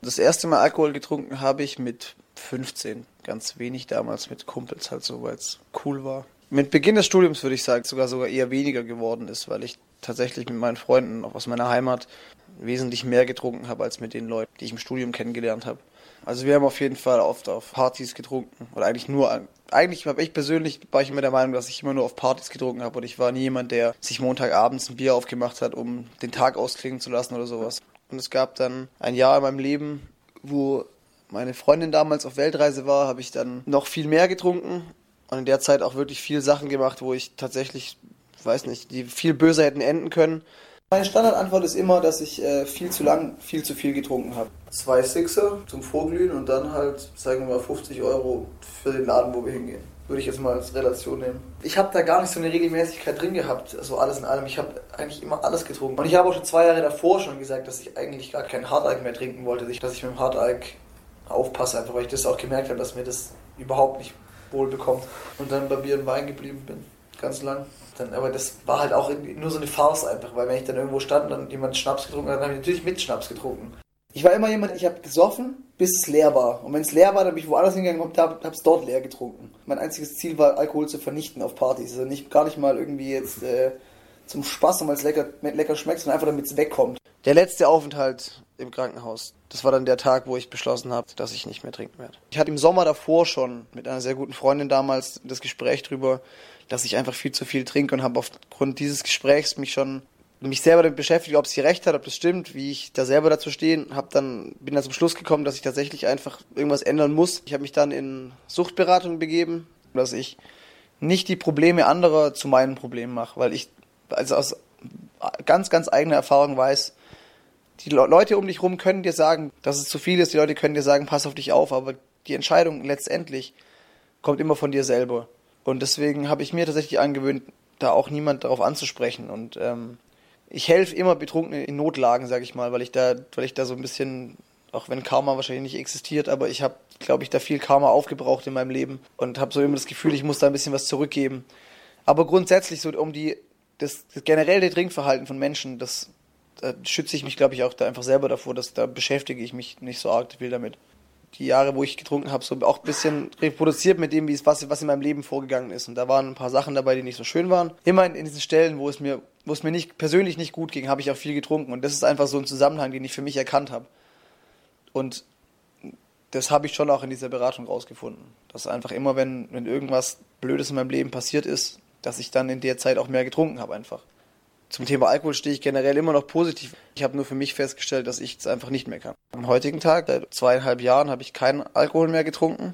Das erste Mal Alkohol getrunken habe ich mit 15. Ganz wenig damals mit Kumpels halt so, weil es cool war. Mit Beginn des Studiums würde ich sagen, sogar eher weniger geworden ist, weil ich tatsächlich mit meinen Freunden auch aus meiner Heimat wesentlich mehr getrunken habe als mit den Leuten, die ich im Studium kennengelernt habe. Also wir haben auf jeden Fall oft auf Partys getrunken. Oder eigentlich war ich immer der Meinung, dass ich immer nur auf Partys getrunken habe. Und ich war nie jemand, der sich Montagabends ein Bier aufgemacht hat, um den Tag ausklingen zu lassen oder sowas. Und es gab dann ein Jahr in meinem Leben, wo meine Freundin damals auf Weltreise war, habe ich dann noch viel mehr getrunken. Und in der Zeit auch wirklich viel Sachen gemacht, wo ich tatsächlich, weiß nicht, die viel böser hätten enden können. Meine Standardantwort ist immer, dass ich viel zu lang, viel zu viel getrunken habe. 2 Sixer zum Vorglühen und dann halt, sagen wir mal, 50 Euro für den Laden, wo wir hingehen. Würde ich jetzt mal als Relation nehmen. Ich habe da gar nicht so eine Regelmäßigkeit drin gehabt, also alles in allem. Ich habe eigentlich immer alles getrunken. Und ich habe auch schon 2 Jahre davor schon gesagt, dass ich eigentlich gar keinen Hardalk mehr trinken wollte. Dass ich mit dem Hardalk aufpasse, einfach weil ich das auch gemerkt habe, dass mir das überhaupt nicht wohl bekommt. Und dann bei Bier und Wein geblieben bin, ganz lang. Aber das war halt auch nur so eine Farce einfach, weil wenn ich dann irgendwo stand und dann jemand Schnaps getrunken hat, dann habe ich natürlich mit Schnaps getrunken. Ich war immer jemand, ich habe gesoffen, bis es leer war. Und wenn es leer war, dann bin ich woanders hingegangen und habe es dort leer getrunken. Mein einziges Ziel war, Alkohol zu vernichten auf Partys. Also gar nicht mal irgendwie jetzt zum Spaß, weil es lecker schmeckt, sondern einfach damit es wegkommt. Der letzte Aufenthalt im Krankenhaus, das war dann der Tag, wo ich beschlossen habe, dass ich nicht mehr trinken werde. Ich hatte im Sommer davor schon mit einer sehr guten Freundin damals das Gespräch drüber, dass ich einfach viel zu viel trinke und habe aufgrund dieses Gesprächs mich selber damit beschäftigt, ob sie recht hat, ob das stimmt, wie ich da selber dazu stehe. Bin dann zum Schluss gekommen, dass ich tatsächlich einfach irgendwas ändern muss. Ich habe mich dann in Suchtberatung begeben, dass ich nicht die Probleme anderer zu meinen Problemen mache, weil ich also aus ganz, ganz eigener Erfahrung weiß, die Leute um dich rum können dir sagen, dass es zu viel ist, die Leute können dir sagen, pass auf dich auf, aber die Entscheidung letztendlich kommt immer von dir selber. Und deswegen habe ich mir tatsächlich angewöhnt, da auch niemand darauf anzusprechen. Und ich helfe immer Betrunkenen in Notlagen, sage ich mal, weil ich da so ein bisschen, auch wenn Karma wahrscheinlich nicht existiert, aber ich habe, glaube ich, da viel Karma aufgebraucht in meinem Leben und habe so immer das Gefühl, ich muss da ein bisschen was zurückgeben. Aber grundsätzlich so das generelle Trinkverhalten von Menschen, da schütze ich mich, glaube ich, auch da einfach selber davor, da beschäftige ich mich nicht so arg viel damit. Die Jahre, wo ich getrunken habe, so auch ein bisschen reproduziert mit dem, was in meinem Leben vorgegangen ist. Und da waren ein paar Sachen dabei, die nicht so schön waren. Immer in diesen Stellen, wo es mir persönlich nicht gut ging, habe ich auch viel getrunken. Und das ist einfach so ein Zusammenhang, den ich für mich erkannt habe. Und das habe ich schon auch in dieser Beratung rausgefunden. Dass einfach immer, wenn irgendwas Blödes in meinem Leben passiert ist, dass ich dann in der Zeit auch mehr getrunken habe einfach. Zum Thema Alkohol stehe ich generell immer noch positiv. Ich habe nur für mich festgestellt, dass ich es einfach nicht mehr kann. Am heutigen Tag, seit 2,5 Jahren, habe ich keinen Alkohol mehr getrunken.